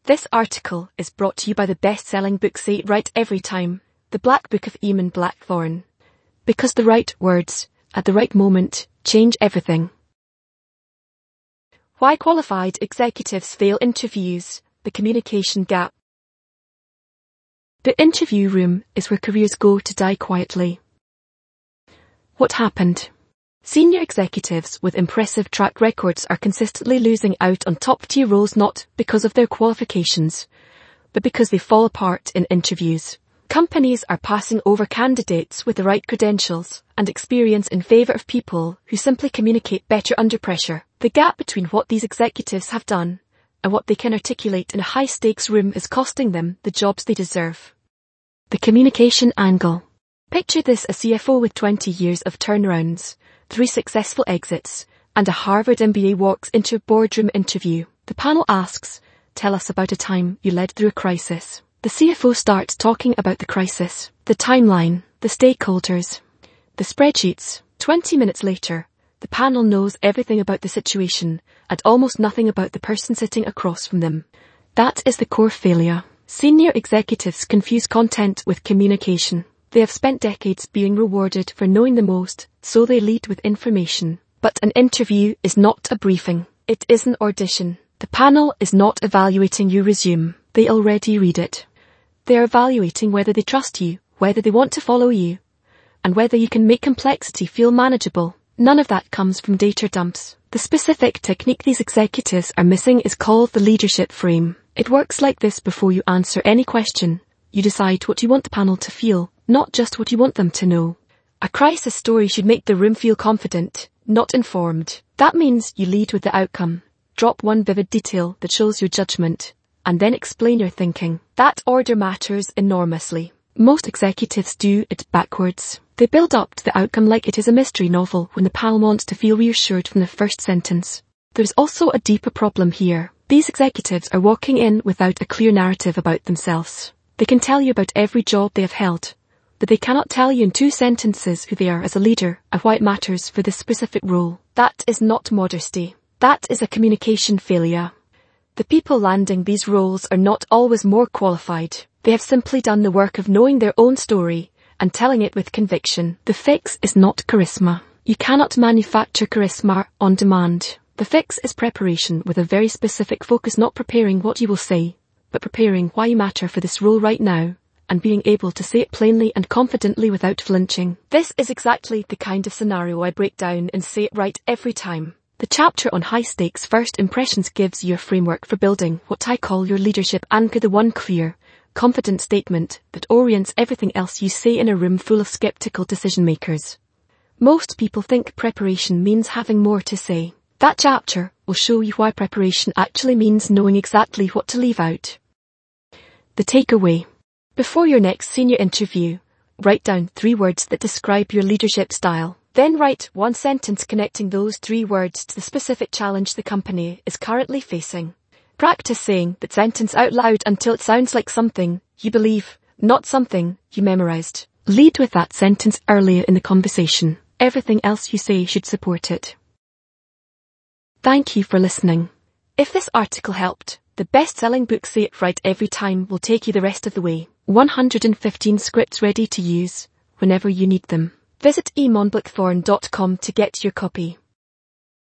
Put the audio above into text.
This article is brought to you by the best-selling book Say It Right Every Time, The Black Book of Eamon Blackthorne. Because the right words, at the right moment, change everything. Why qualified executives fail interviews, the communication gap. The interview room is where careers go to die quietly. What happened? Senior executives with impressive track records are consistently losing out on top-tier roles not because of their qualifications, but because they fall apart in interviews. Companies are passing over candidates with the right credentials and experience in favour of people who simply communicate better under pressure. The gap between what these executives have done and what they can articulate in a high-stakes room is costing them the jobs they deserve. The communication angle. Picture this: a CFO with 20 years of turnarounds, 3 successful exits, and a Harvard MBA walks into a boardroom interview. The panel asks, "Tell us about a time you led through a crisis." The CFO starts talking about the crisis, the timeline, the stakeholders, the spreadsheets. 20 minutes later, the panel knows everything about the situation and almost nothing about the person sitting across from them. That is the core failure. Senior executives confuse content with communication. They have spent decades being rewarded for knowing the most, so they lead with information. But an interview is not a briefing. It is an audition. The panel is not evaluating your resume. They already read it. They are evaluating whether they trust you, whether they want to follow you, and whether you can make complexity feel manageable. None of that comes from data dumps. The specific technique these executives are missing is called the leadership frame. It works like this: before you answer any question, you decide what you want the panel to feel, not just what you want them to know. A crisis story should make the room feel confident, not informed. That means you lead with the outcome. Drop one vivid detail that shows your judgment, and then explain your thinking. That order matters enormously. Most executives do it backwards. They build up to the outcome like it is a mystery novel when the panel wants to feel reassured from the first sentence. There's also a deeper problem here. These executives are walking in without a clear narrative about themselves. They can tell you about every job they have held, but they cannot tell you in 2 sentences who they are as a leader and why it matters for this specific role. That is not modesty. That is a communication failure. The people landing these roles are not always more qualified. They have simply done the work of knowing their own story and telling it with conviction. The fix is not charisma. You cannot manufacture charisma on demand. The fix is preparation with a very specific focus, not preparing what you will say, but preparing why you matter for this role right now, and being able to say it plainly and confidently without flinching. This is exactly the kind of scenario I break down in Say It Right Every Time. The chapter on high-stakes first impressions gives you a framework for building what I call your leadership anchor, the one clear, confident statement that orients everything else you say in a room full of skeptical decision-makers. Most people think preparation means having more to say. That chapter will show you why preparation actually means knowing exactly what to leave out. The takeaway. Before your next senior interview, write down 3 words that describe your leadership style. Then write 1 sentence connecting those 3 words to the specific challenge the company is currently facing. Practice saying that sentence out loud until it sounds like something you believe, not something you memorized. Lead with that sentence earlier in the conversation. Everything else you say should support it. Thank you for listening. If this article helped, the best-selling book Say It Right Every Time will take you the rest of the way. 115 scripts ready to use whenever you need them. Visit eamonblackthorne.com to get your copy.